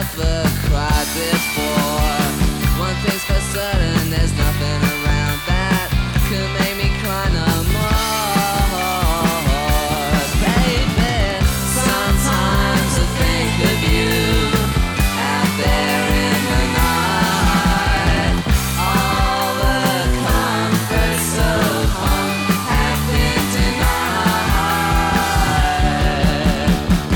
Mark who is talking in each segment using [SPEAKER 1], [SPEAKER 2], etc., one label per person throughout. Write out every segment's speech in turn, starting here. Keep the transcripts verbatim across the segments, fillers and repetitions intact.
[SPEAKER 1] never cried before. One thing's for certain, there's nothing around that could make me cry no more. Baby, sometimes I think of you out there in the night. All the comforts of home have been denied.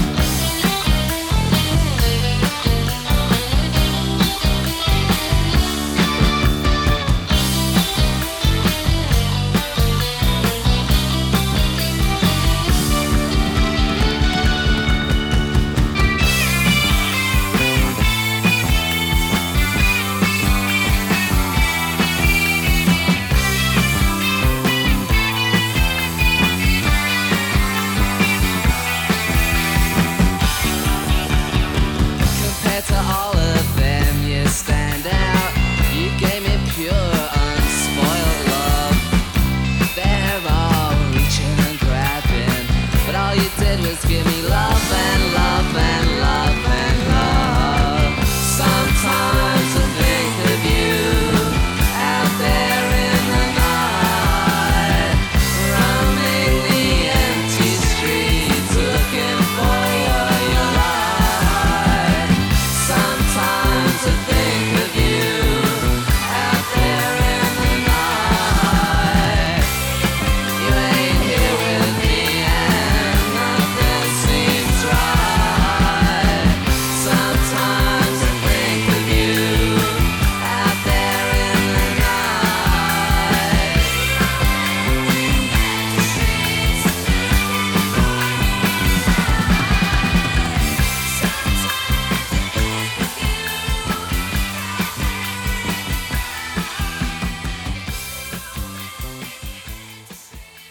[SPEAKER 1] Compared to all of them, you stand out. You gave me pure, unspoiled love. They're all reaching and grabbing, but all you did was give me love and love and love.